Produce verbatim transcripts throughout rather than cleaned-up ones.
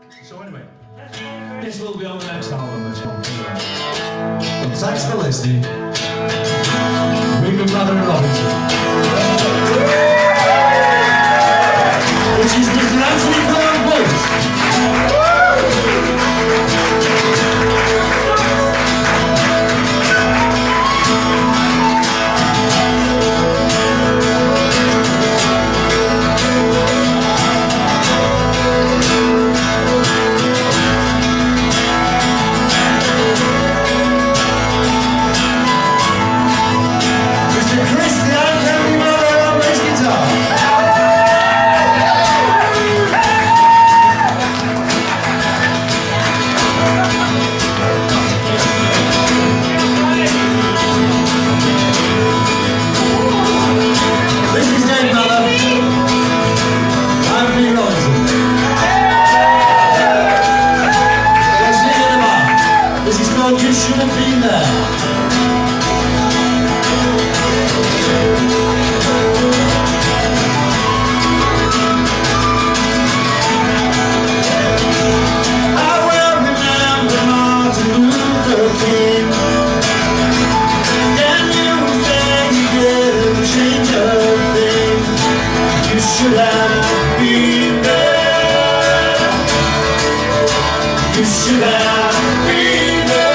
So anyway, this will be on the next album, this one. But thanks for listening. Big Brother Robinson. Which is the Glasgow Crown Blues. You should have been there. I will remember Martin Luther King. And you said you didn't change a thing. You should have been there. You should have been there.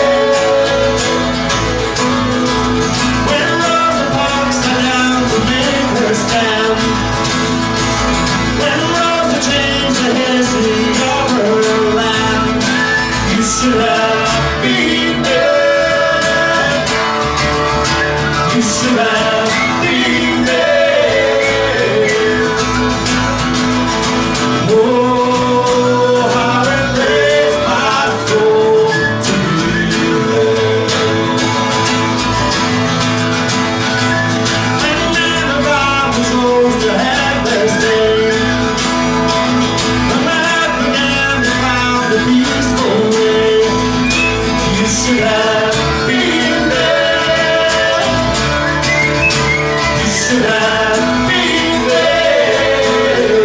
When Rosa changed the history of her land, you should have been there. You should have been there. Oh, how it breaks my soul to be there. And then the Bible goes to have their say. The man began to find the peaceful way. You should have been there. You should have been there.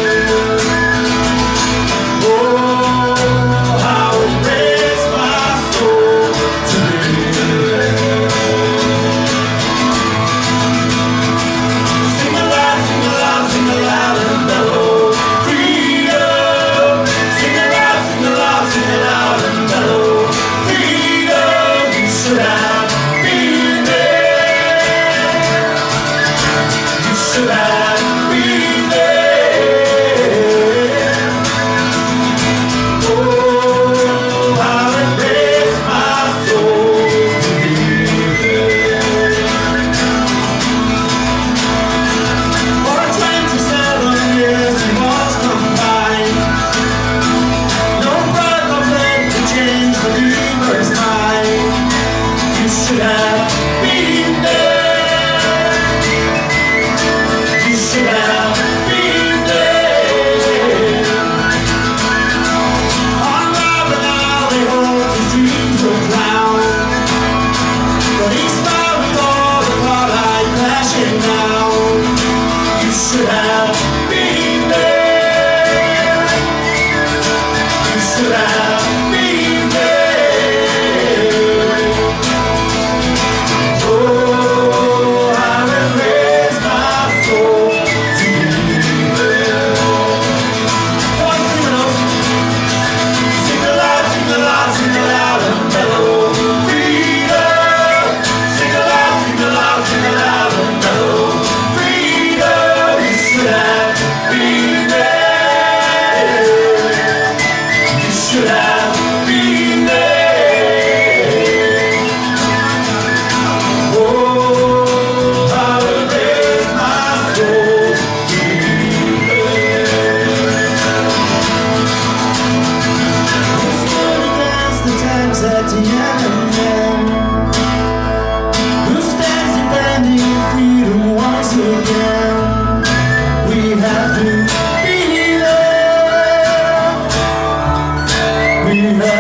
Oh, how it breaks my soul to be there. Sing aloud, sing aloud, sing aloud and mellow. Freedom. Sing aloud, sing aloud, sing aloud and mellow. Freedom. You should have been there. You should have been there. Oh, how it breaks my soul to be there. For twenty-seven years he was confined. No breath of life to change the believer's mind. You should have been there. You should have been there. On Robin Alley holds his dreams were drowned. But he smiled with all the spotlight flashing now. You should have been there. You should have been there. Oh, how it breaks my soul to be there. Come on, sing it out. Sing aloud, sing aloud, sing aloud and mellow. Freedom. Sing aloud, sing aloud, sing aloud and mellow. Freedom. You should have been there. You should have been there. Oh, how it breaks my soul to be there. Who stood against the tanks at Tiananmen? Who stands defending freedom once again? We have to be there. We have